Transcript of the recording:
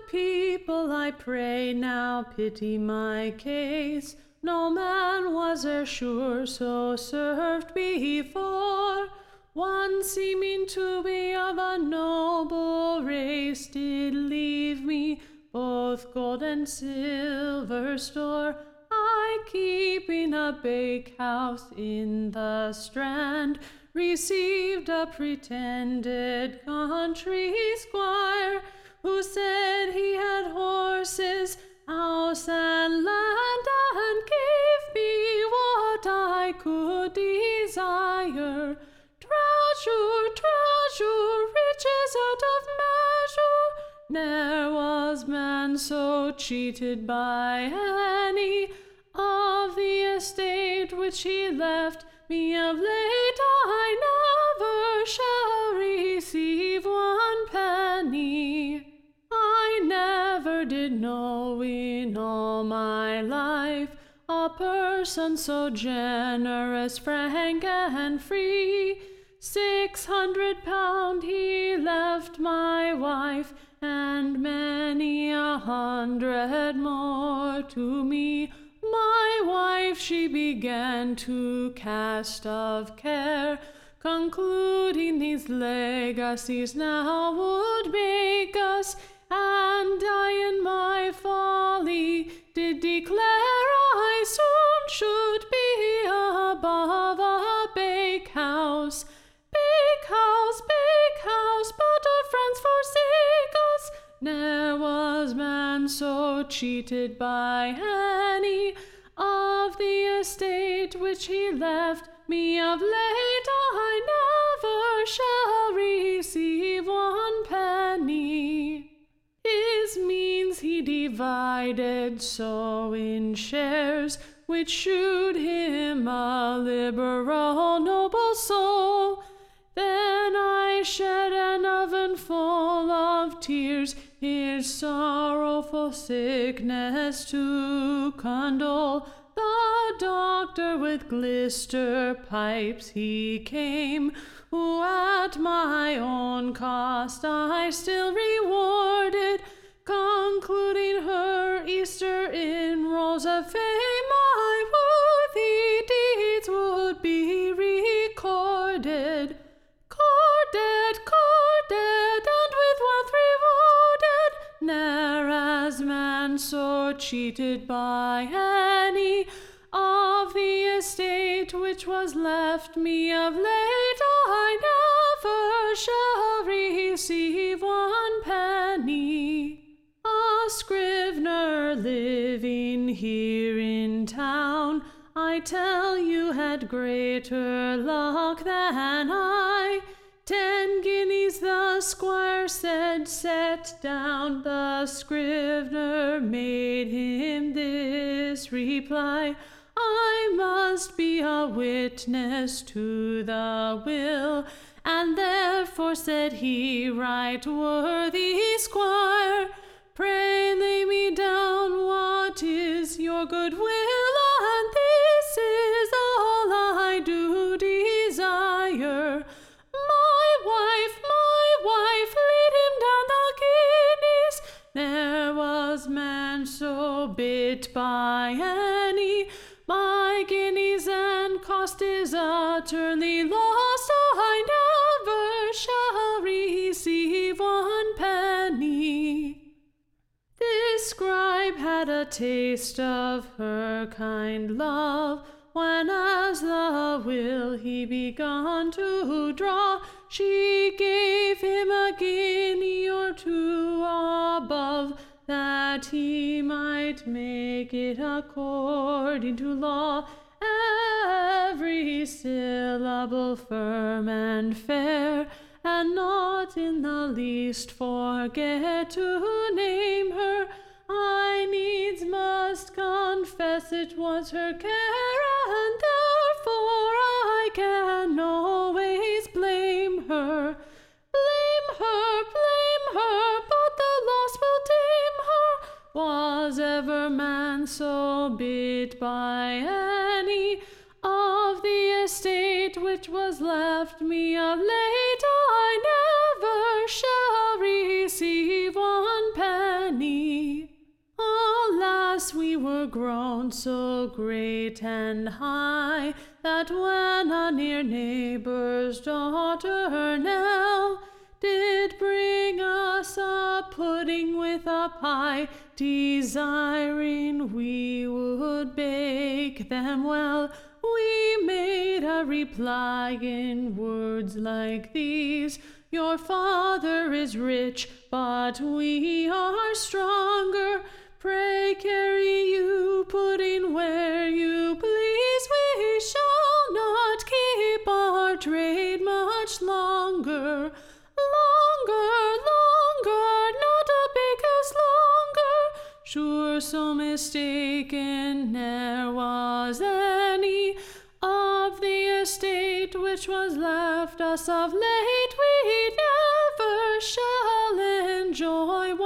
people, I pray now pity my case. No man was e'er sure so served before. One seeming to be of a noble race did leave me both gold and silver store. I, keeping a bakehouse in the Strand, received a pretended country squire, who said he had horses, house, and land, and gave me what I could desire. Treasure, treasure, riches out of measure. Ne'er was man so cheated by any of the estate which he left me of late. I never shall receive one penny. I never did know in all my life a person so generous, frank, and free. 600 pound he left my wife, and many 100 more to me. My wife she began to cast of care, concluding these legacies now would make us, and I in my folly did declare I soon should be above a bakehouse. Bakehouse, bakehouse, but our friends forsake us. Ne'er was man so cheated by any of the estate which he left me of late. I never shall receive one penny. His means he divided so in shares, which shewed him a liberal noble soul. Then I shed an oven full of tears, his sorrowful sickness to condole. The doctor with glister pipes he came, who at my own cost I still rewarded, concluding her Easter in rolls of fame. My worthy deeds would be recorded. Corded, and with wealth rewarded. Ne'er as man so cheated by any of the estate which was left me of late. I never shall receive one penny. A scrivener living here in town, I tell you, had greater luck than I. 10 guineas the squire said, set down. The scrivener made him this reply: I must be a witness to the will, and therefore, said he, right worthy squire, pray lay me down what is your good will, and this is all I do desire. My wife, lead him down the guineas. Ne'er was man so bit by any. My guineas and cost is utterly lost. I never shall receive one penny. This scribe had a taste of her kind love, when as the will he begun to draw, she gave him a guinea or two above, that he might make it according to law. Every syllable firm and fair, and not in the least forget to name her. I needs must confess it was her care, and therefore I can always blame her. Blame her, but the loss will tame her. Was ever man so bit by any of the estate which was left me of late? I never shall receive one penny. we were grown so great and high, that when a near neighbor's daughter Nell did bring us a pudding with a pie, desiring we would bake them well, we made a reply in words like these: Your father is rich, but we are stronger. Pray carry you pudding where you please. We shall not keep our trade much longer. Not a bake us longer. Sure so mistaken ne'er was any of the estate which was left us of late. We never shall enjoy